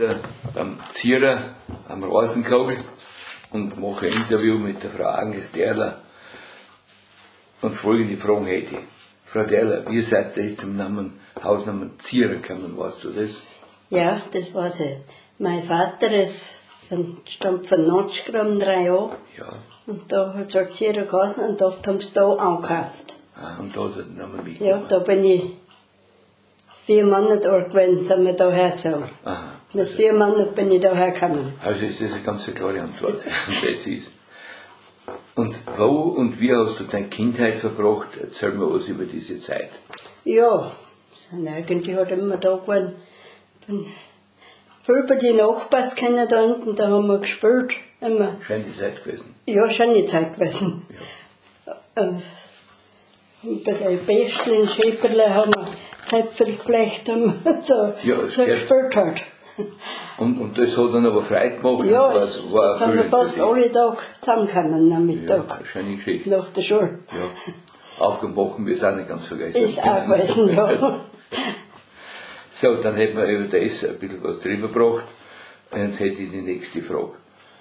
Beim Zierer am Rasenkogel und mache ein Interview mit der Frau Agnes Derler. Und folgende Fragen hätte ich. Frau Derler, wie seid ihr zum Hausnamen Zierer gekommen, weißt du das? Ja, das weiß ich. Mein Vater stammt von Notchgram 3 Jahre. Ja. Und da hat es halt Zierer geheißen und oft haben sie da angekauft. Ah, und da hat er den Namen mitgenommen. Ja, da bin ich 4 Monate alt gewesen, sind wir da hergezogen. Aha. Mit 4 Monaten bin ich da hergekommen. Also ist das eine ganz klare Antwort. Präzise. Und wo und wie hast du deine Kindheit verbracht? Erzähl mir was über diese Zeit. Ja, sind eigentlich halt immer da gewesen. Bin viel bei den Nachbars kennen da unten, da haben wir gespielt. Immer. Schöne Zeit gewesen. Ja, schöne Zeit gewesen. Ja. Und bei den Besteln, Schäperle haben wir Zäpfel geflecht und so, Ja, so gespielt halt. Und das hat dann aber Freude gemacht? Ja, war jetzt sind wir fast alle Tage zusammengekommen am Mittag. Ja, schöne Geschichte. Nach der Schule. Ja. Aufgebrochen, wir sind nicht ganz vergessen. Ist auch gewesen, ja. So, dann hätten wir über das ein bisschen was drüber gebracht. Jetzt hätte ich die nächste Frage.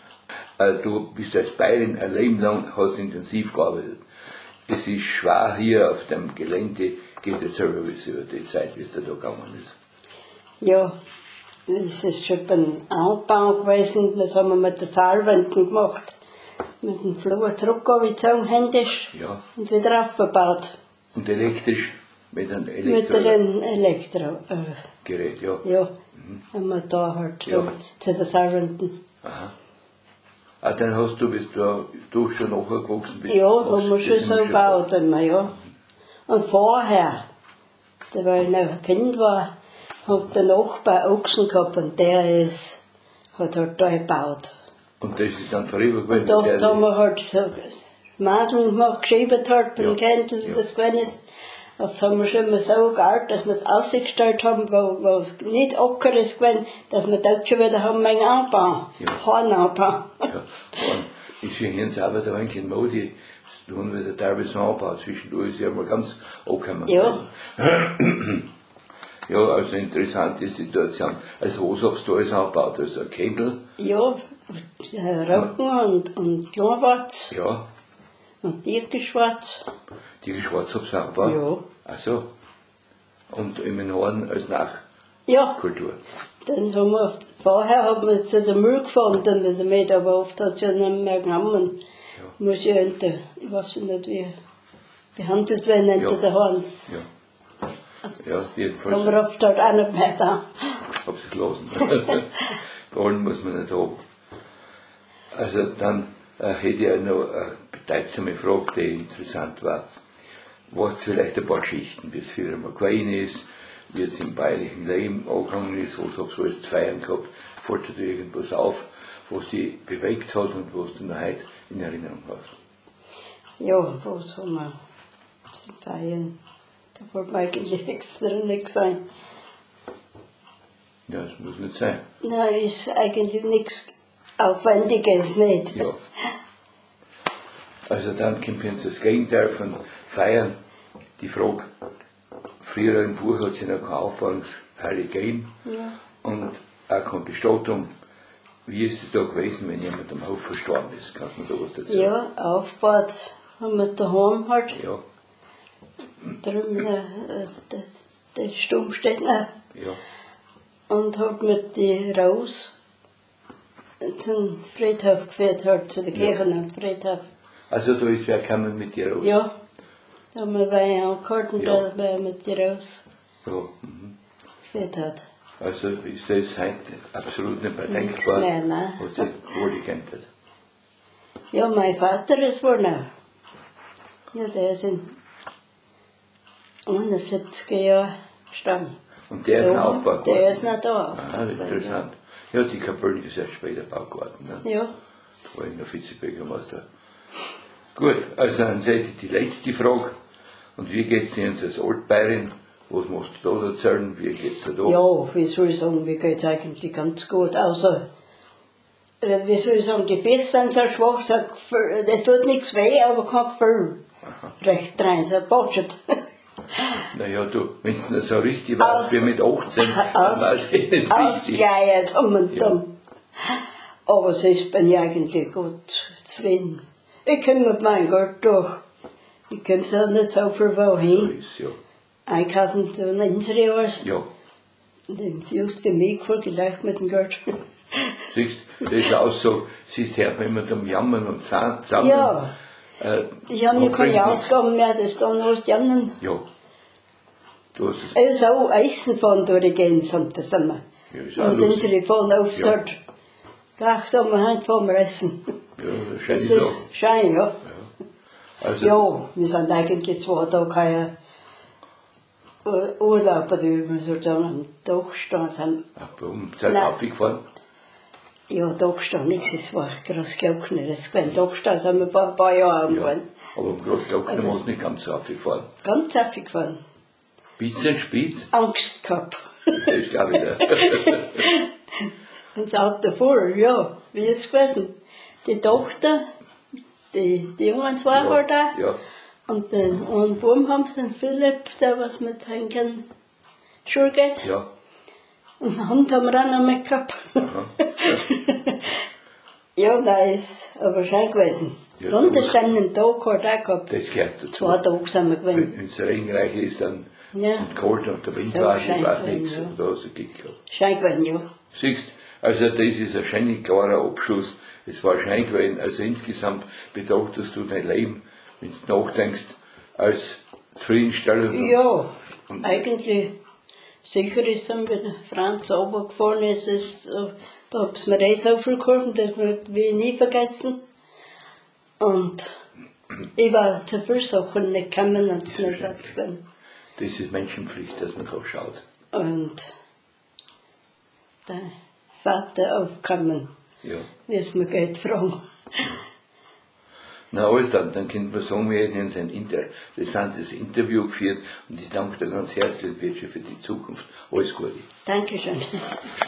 Du bist als Bayerin ein Leben lang, hast intensiv gearbeitet. Es ist schwer hier auf dem Gelände, geht jetzt selber was über die Zeit, wie es da gegangen ist. Ja, das ist schon beim Anbau gewesen, das haben wir mit den Saalwänden gemacht. Mit dem Flur zurückgezogen, händisch, Ja. und wieder aufgebaut. Und elektrisch, mit einem Mit einem Gerät, ja. Ja, haben wir da halt so Ja. zu den Saalwänden. Aha. Ah, dann bist du schon nachgewachsen bist. Ja, haben wir schon so gebaut immer, ja. Und vorher, da weil ich noch ein Kind war, hat der Nachbar Ochsen gehabt und der hat halt da gebaut. Und das ist dann vorüber gewesen? Und da haben wir halt so Madeln gemacht, geschrieben halt beim Kind, Ja. das gewesen ist. Das haben wir schon mal so gehalten, dass wir es ausgestellt haben, wo es nicht Acker ist gewesen, dass wir dort schon wieder haben einen Anbau, Ja. Hornanbau. Ja. Und ich sehe hier in Sauber, da eigentlich in Modi, da haben wir teilweise einen Anbau, zwischendurch ist ja mal ganz angekommen. Ja. Ja, also interessante Situation. Also was hast du alles angebaut? Also ein Kendel? Ja, Roggen und Kleinwatz Ja. und Tiergeschwatz. Die Schwarz hab's angebaut? Ja. Ach so. Und im Norden als Ja, Nachkultur? dann haben wir vorher haben wir zu der Müll gefahren, dann mit dem Meter, aber oft hat es ja nicht mehr genommen. Ja. Muss ja ich weiß nicht, wie behandelt werden hinter Ja. der Hand. Ja. Ja, jedenfalls. Haben wir oft halt auch nicht mehr da. Hab's gelassen. Vor allem muss man nicht haben. Also dann hätte ich ja noch eine bedeutsame Frage, die interessant war. Was vielleicht ein paar Geschichten, wie es früher mal gewesen ist, wie es im bayerischen Leben angegangen ist, was hast du alles zu feiern gehabt, fällt dir irgendwas auf, was dich bewegt hat und was du noch heute in Erinnerung hast? Ja, was haben wir zum Feiern? Da wollte mir eigentlich extra nichts sein. Ja, das muss nicht sein. Nein, ist eigentlich nichts Aufwendiges nicht. Ja. Also dann kommt jetzt das Gegenteil von Feiern. Die Frage, früher im Buch hat es ja noch keine Aufbahrungshalle gegeben Ja. und auch keine Bestattung. Wie ist es da gewesen, wenn jemand am Hof verstorben ist? Kannst du da was dazu sagen? Ja, aufgebaut haben wir daheim halt. Ja, Drüben der Stumm steht noch. ja. Und hat mit die raus zum Friedhof geführt, halt zu der Kirche und Friedhof. Also da ist wer gekommen mit dir raus? Ja, da haben wir Wein angehalten, Ja. da war mit die raus Ja, mhm. geführt hat. Also ist das heute absolut nicht mehr Nichts denkbar, mehr, nein. was sich wohl gekannt hat. Ja, mein Vater ist wohl noch. Ja, der ist in 71er Jahren gestorben. Und der ist noch aufgebaut worden? Der ist noch da aufgebaut Ah, worden, interessant. Ja, die Kapelle ist erst später gebaut worden. Ne? Ja. Da war ich noch Vizebürgermeister. Gut, also dann seid ihr die letzte Frage. Und wie geht es dir jetzt als Altbayerin? Was musst du da erzählen? Wie geht es dir da? Ja, wie soll ich sagen, mir geht's eigentlich ganz gut. Außer, wie soll ich sagen, die Füße sind so schwach, das tut nichts weh, aber kein Gefühl. Recht rein, so batschet. Naja, du, wenn es nur so richtig war, wie mit 18, dann war es nicht richtig. Ausgeleiert und Ja. dann. Aber sonst bin ich eigentlich gut zufrieden. Ich komme mit meinem Geld durch. Ich komme so nicht so viel wohin. Ist, ja. Einkaufen tun unsere alles. Ja. Und just für mich voll gleich mit dem Geld. Siehst, das ist auch so, siehst her, wenn wir da jammern und zusammen. Ja. Ich habe mir keine bringt Ausgaben mehr, das dann alles die anderen. Ja. Du hast es. Also Eisen fahren durchgehen, sind das immer. Ja, ist auch Und lustig. unsere fahren oft Ja. dort. Gleich sagen wir, heute fahren wir essen. Ja, das scheint Das so. ist schein, ja. Also, Ja, wir sind eigentlich 2 Tage kein Urlaub, oder wie man so sagen, am Dachstein sind. warum seid ihr Nein. aufgefahren? Ja, Dachstein, nichts, es war Großglockner. Das war ein Dachstein, sind wir vor ein paar Jahren Ja. geworden. Aber im Großglockner muss nicht ganz so aufgefahren. Ganz aufgefahren. Bisschen Spitz, Angst gehabt. das ist glaube ich der. Und das Auto voll, ja, wie ist es gewesen? Die Tochter, die jungen zwei war da. Ja. Und den einen Buben haben sie, den Philipp, der was mit Henken Schule geht. Ja. Und den Hund haben wir auch noch mit gehabt. Aha. Ja, da ist aber schön gewesen. Ja, Und gut. da stand ein Tag hat auch gehabt. Das gehört dazu. 2 Tage sind wir gewesen. Wenn es regenreich ist, dann Ja. und kalt und der Wind So war, ich schön weiß gewesen, nichts. ja. Und da hast du Glück gehabt. Schön gewesen, ja. Siehst, also das ist ein schöner, klarer Abschluss. Es war schön gewesen. Also insgesamt betrachtest du dein Leben, wenn du nachdenkst, als Zufriedenstellung. Ja, Und- eigentlich sicher ist es, wenn der Franz runtergefahren ist, da hat es mir eh so viel geholfen, das will ich nie vergessen. Und ich war zu vielen Sachen nicht gekommen und es nicht abzugehen. Das ist Menschenpflicht, dass man da schaut. Und der Vater aufgekommen, Ja. wie es mir geht, fragen. Na alles dann könnte man sagen, wir hätten jetzt ein interessantes Interview geführt und ich danke dir ganz herzlich, Birgit, für die Zukunft. Alles Gute. Dankeschön.